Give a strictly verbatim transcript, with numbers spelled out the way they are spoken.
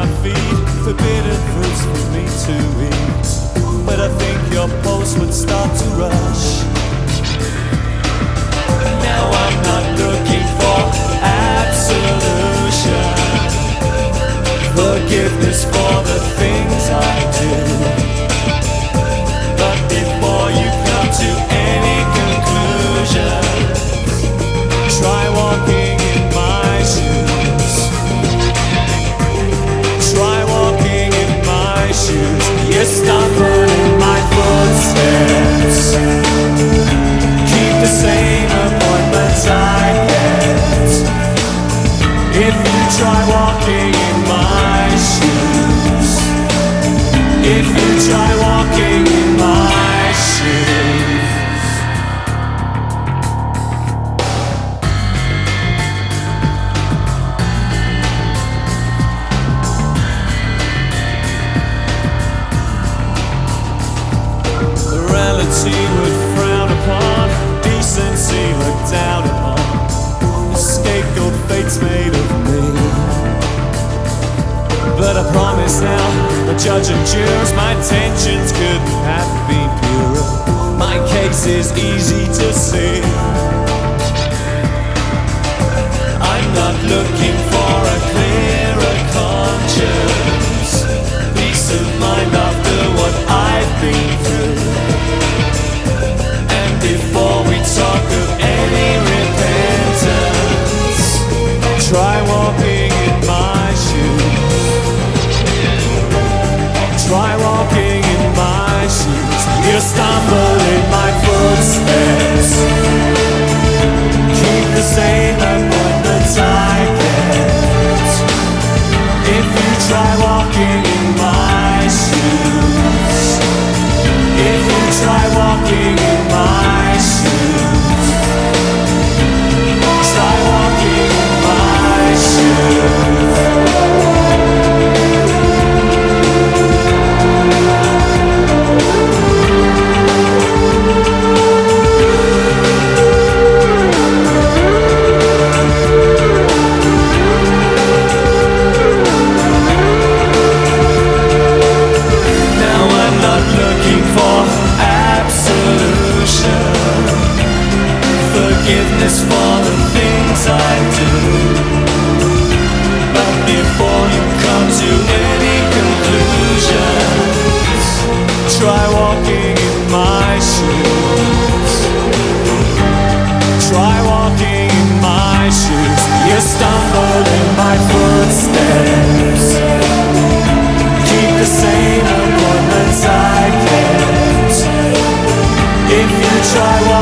my feet, forbidden fruits for me to eat. But I think your pulse would start to rush. Now I'm not looking for absolution, forgiveness for the things I do. But before you come to any conclusion, try walking in my shoes. Try walking in my shoes. You stumble in my footsteps. Keep the same appointments I get. If you try walking in my shoes, if you try walking in my shoes. Morality would frown upon, decency looked down upon. The scapegoat fate's made of me. But I promise now, the judge and jurors, my intentions couldn't have been purer. My case is easy to see. I'm not looking for a clearer conscience, peace of mind after what I've been through. And before we talk of any repentance, try walking in my shoes. Try walking in my shoes. You stumble in my footsteps. Keep the same appointments I get. If you try walking in my shoes, if you try walking in my shoes, try walking in my shoes. Forgiveness for the things I do. But before you come to any conclusions, try walking in my shoes. Try walking in my shoes. You stumble in my footsteps. Keep the same appointments I kept. If you try